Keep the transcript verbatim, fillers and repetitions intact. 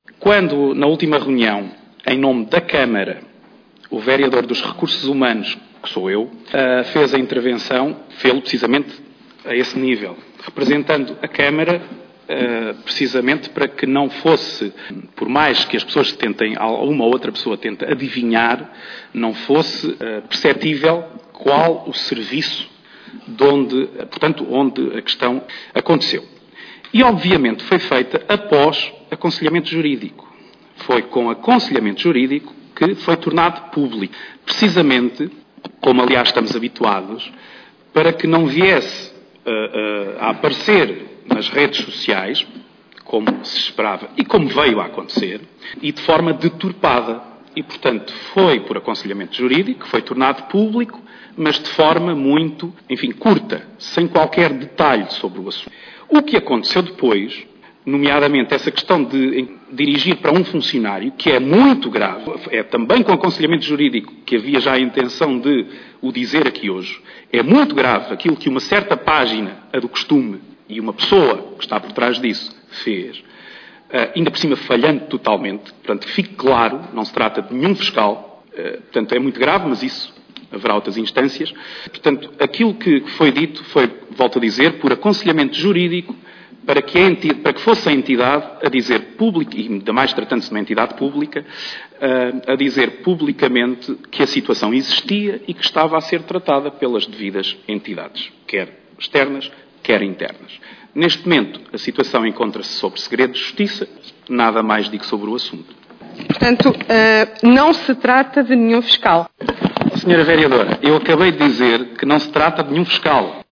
Quando, na última reunião, em nome da Câmara, o vereador dos Recursos Humanos, que sou eu, fez a intervenção, fez-lo precisamente a esse nível, representando a Câmara, precisamente para que não fosse, por mais que as pessoas tentem, uma ou outra pessoa tente adivinhar, não fosse perceptível qual o serviço de onde, portanto, onde a questão aconteceu. E, obviamente, foi feita após aconselhamento jurídico. Foi com aconselhamento jurídico que foi tornado público. Precisamente, como aliás estamos habituados, para que não viesse uh, uh, a aparecer nas redes sociais, como se esperava e como veio a acontecer, e de forma deturpada. E, portanto, foi por aconselhamento jurídico, foi tornado público, mas de forma muito, enfim, curta, sem qualquer detalhe sobre o assunto. O que aconteceu depois, nomeadamente essa questão de dirigir para um funcionário, que é muito grave, é também com aconselhamento jurídico que havia já a intenção de o dizer aqui hoje, é muito grave aquilo que uma certa página, a do costume, e uma pessoa que está por trás disso fez, Uh, ainda por cima falhando totalmente, portanto, fique claro, não se trata de nenhum fiscal, uh, portanto, é muito grave, mas isso haverá outras instâncias. Portanto, aquilo que foi dito foi, volto a dizer, por aconselhamento jurídico, para que, a entidade, para que fosse a entidade a dizer público, e ainda mais tratando-se de uma entidade pública, uh, a dizer publicamente que a situação existia e que estava a ser tratada pelas devidas entidades, quer externas, quer internas. Neste momento, a situação encontra-se sob segredo de justiça, nada mais digo sobre o assunto. Portanto, uh, não se trata de nenhum fiscal. Senhora Vereadora, eu acabei de dizer que não se trata de nenhum fiscal.